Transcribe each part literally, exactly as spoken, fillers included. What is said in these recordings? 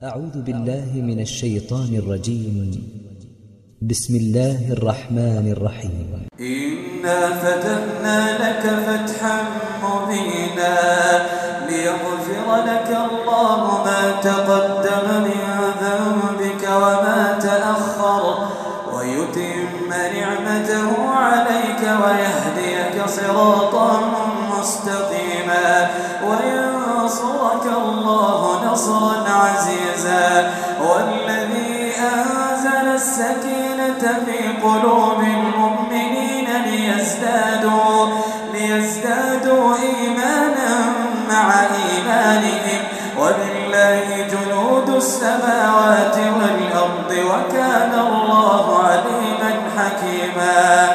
أعوذ بالله من الشيطان الرجيم. بسم الله الرحمن الرحيم. إنا فتحنا لك فتحا مبينا ليغفر لك الله ما تقدم من ذنبك وما تأخر ويتم نعمته عليك ويهديك صراطا مستقيما وينصرك الله نصرا عزيزا والذي أنزل السكينة في قلوب المؤمنين ليزدادوا, ليزدادوا إيمانا مع إيمانهم ولله جنود السماوات والأرض وكان الله عليما حكيما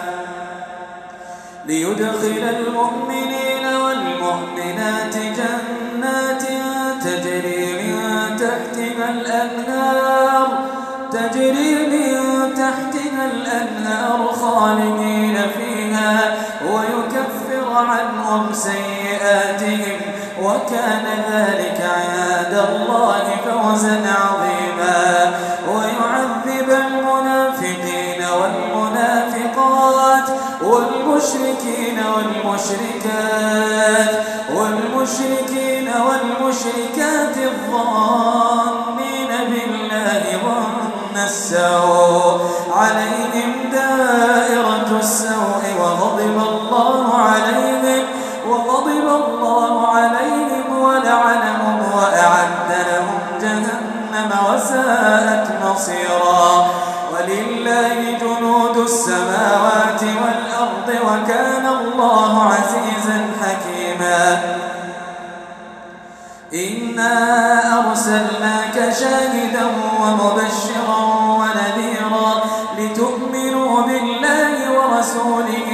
ليدخل المؤمنين والمؤمنات جنات تجري من تحتها الأنهار تجري من تحتها الأنهار خالدين فيها ويكفر عنهم سيئاتهم وكان ذلك عند الله فوزا عظيما ويعذب المنافقين والمنافقات والمشركين والمشركات والمشركين والمشركات الظانين بالله ظن السوء عليهم دائرة السوء وغضب الله عليهم وغضب الله عليهم ولعنهم وأعد لهم جهنم وساءت مصيرا ولله جنود السماوات والأرض وكان الله عزيزا حكيما إنا أرسلناك شاهدا ومبشرا ونذيرا لتؤمنوا بالله ورسوله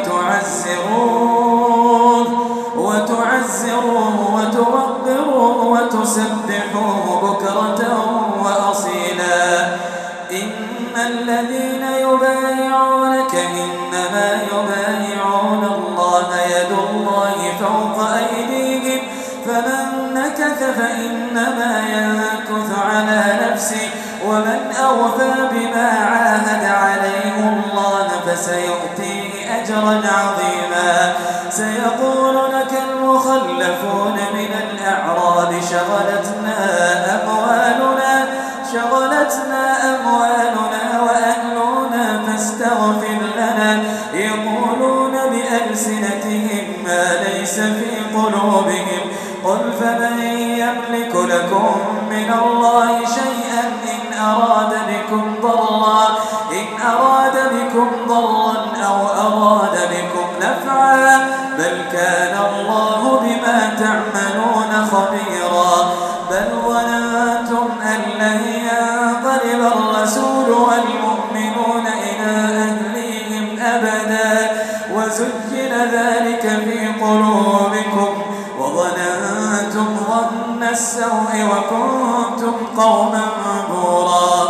وتعزروه وتعزروه وتوقروه وتسبحوه بكرة وأصيلا إن الذين يبايعونك إنما يبايعون الله يد الله فوق أيديهم فمن نكث فإنما ينكث على نفسه ومن أوفى بما عاهد عليه الله فسيؤتيه أجرا عظيما سيقول لك المخلفون من الأعراب شغلتنا أموالنا شغلتنا أموالنا وأهلنا فاستغفر لنا يقولون بألسنتهم ما ليس في قلوبهم قل فمن يملك لكم من الله شيئا إن أراد بكم ضرا إن أراد بكم ضرا أو أراد بكم نفعا بل كان الله بما تعملون خبيرا بل ظننتم أن لن ينقلب الرسول والمؤمنون إلى أهليهم أبدا وزين ذلك في قلوبكم وظننتم ظن السوء وكنتم قوما بورا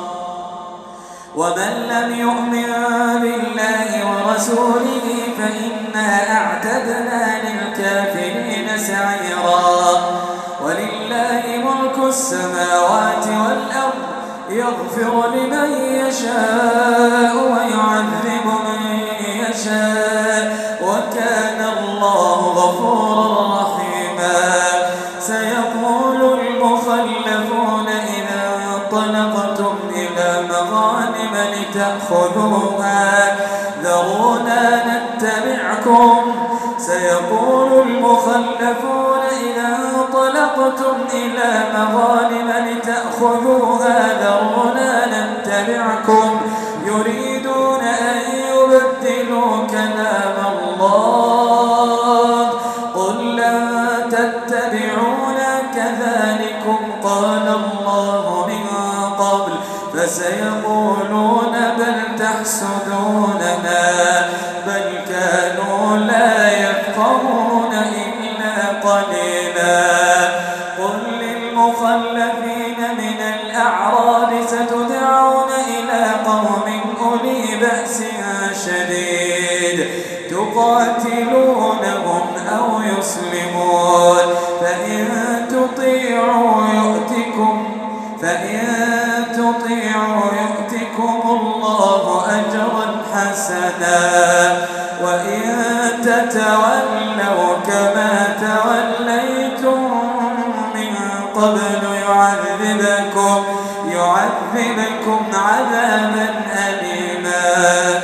ومن لم يؤمن بالله ورسوله فإنا أعتدنا للكافرين سعيرا ولله ملك السماوات والأرض يغفر لمن يشاء ويعذب من يشاء وكان الله غفورا رحيما سيقول المخلفون إذا انطلقتم إلى مغانم لتأخذوها ذرونا نتبعكم سيقول المخلفون إذا انطلقتم إلى مغانم لتأخذوها ذرونا نتبعكم يريدون أن يبدلوا كلام الله قل لن تتبعونا كذلكم قال الله من قبل فسيقولون بل تحسدوننا بل كانوا لا يفقهون إلا قليلا قل للمخلفين من الأعراب ستدعون إلى قوم أولي بأس شديد تقاتلونهم أو يسلمون فإن تطيعوا يؤتكم فإن تطيعوا يؤتكم الله أجرا حسنا وإن تتولوا كما توليتم من قبل يعذبكم يعذبكم عذابا أليما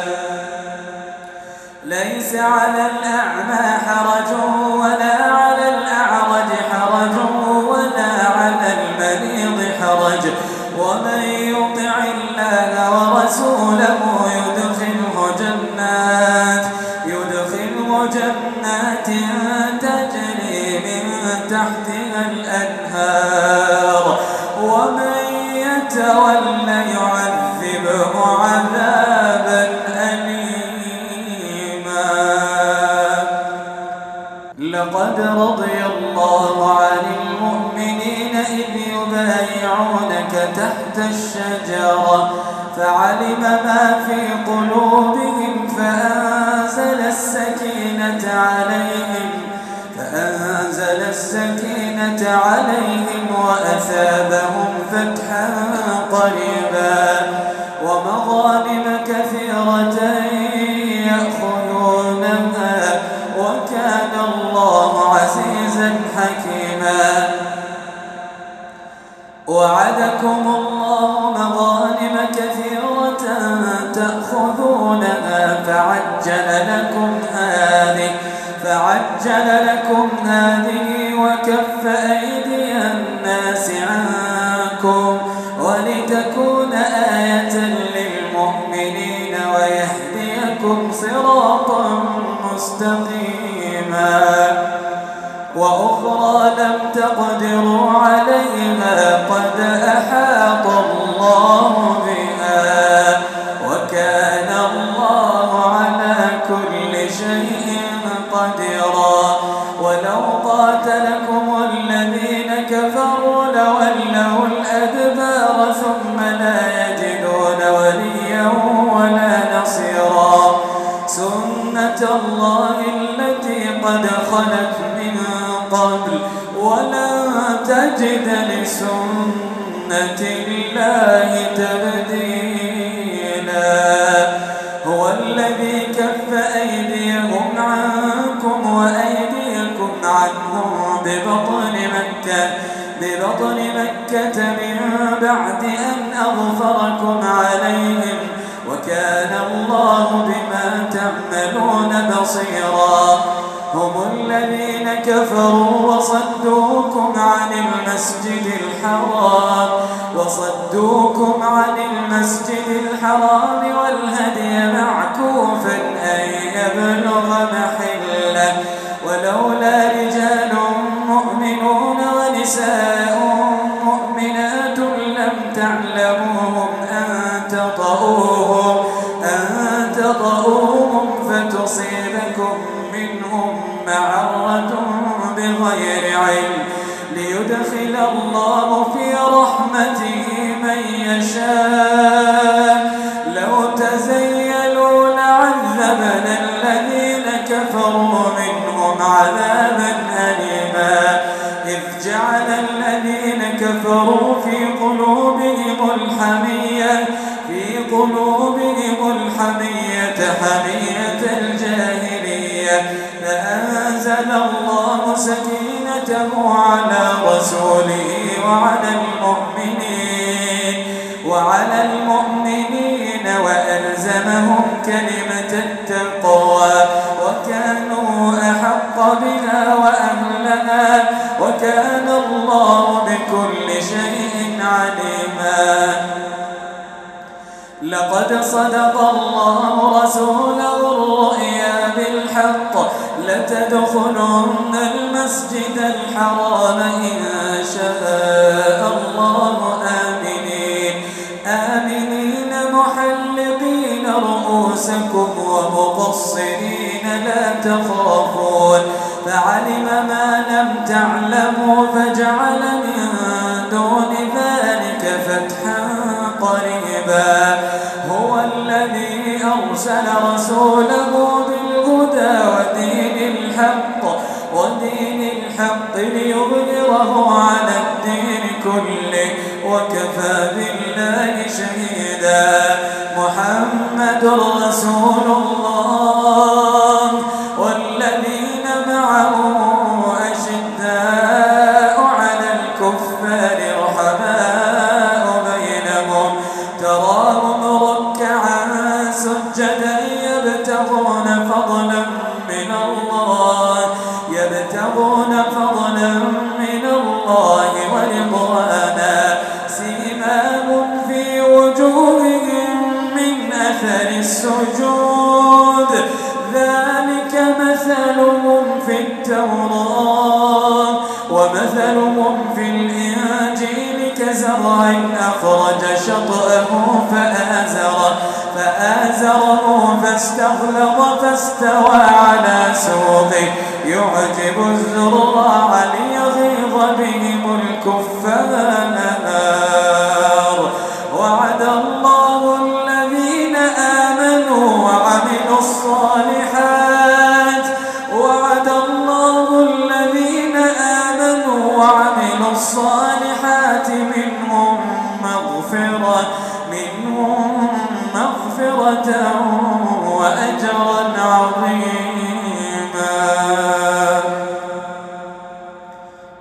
ليس على الأعمى حرج ولا على الأعرج حرج ولا على المريض حرج ومن يطع الله ورسوله يدخله جنات يدخله جنات تجري من تحتها الأنهار ومن يتولى يعذبه عذابا أليما. لقد رضي الله عن المؤمنين إذ يبايعونك تحت الشجرة فعلم ما في قلوبهم فأنزل السكينة عليهم فأنزل السكينة عليهم وأثابهم فتحا قريبا ومغانم كثيرة يأخذونها وكان الله عزيزا حكيما. وعدكم الله مغانم كثيرة تأخذونها فعجل لكم هذه فعجل لكم هذه وكف أيدي الناس عنكم ولتكون آية للمؤمنين ويهديكم صراطا مستقيما وأخرى لم تقدروا عليها قد أحاط الله بها وكان الله على كل شيء قديرا. ولو قاتلكم الذين كفروا لولوا الأدبار ثم لا يجدون وليا ولا نصيرا سنة الله التي قد خلت من قبل ولن تجد لسنة الله تبديلا. هو الذي كف أيديهم عنكم وأيديكم عنهم ببطن مكة ببطن مكة من بعد أن أظفركم عليهم وكان الله بما تعملون بصيرا. هم الذين كفروا وصدوكم عن المسجد الحرام وصدوكم عن المسجد الحرام والهدي معكوفا أن يبلغ محله ولولا رجال مؤمنون ونساء مؤمنات لم تعلموهم أن تطؤوهم أن تطؤوهم فتصيبكم منهم معرة بغير علم ليدخل الله في رحمته من يشاء. لو تزيلوا لعذبنا الذين كفروا منهم عذابا أليما إذ جعل الذين كفروا في قلوبهم الحمية في قلوبهم الحمية حمية الجاهلية فأنزل الله سكينته على رسوله وعلى المؤمنين وعلى المؤمنين وألزمهم كلمة التقوى وكانوا أحق بها وأهلها وكان الله بكل شيء عليما. لقد صدق الله رسوله الرؤيا بالحق لتدخلن المسجد الحرام إن شاء الله آمنين آمنين محلقين رؤوسكم ومقصرين لا تخافون فعلم ما لم تعلموا فجعل من دون ذلك فتحا قريبا. هو الذي أرسل رسوله بالهدى ودين الحق ودين الحق ليظهره على الدين كله وكفى بالله شهيدا. محمد رسول الله والذين معه أشداء على الكفار رحماء بينهم تراهم ركعا سجدا يبتغون فضلا من الله يبتغون فضلا من الله ورضوانا سيماهم في وجوههم من أثر السجود ذلك مثلهم في التوراة ومثلهم في الإنجيل كزرع أخرج شطأه فآزره فآزره فاستغلظ فاستوى على سوقه يعجب الزراع ليغيظ بهم الكفار. وعد الله الذين آمنوا وعملوا الصالحات وعد الله الذين آمنوا وعملوا الصالحات منهم مغفرة منهم مغفرة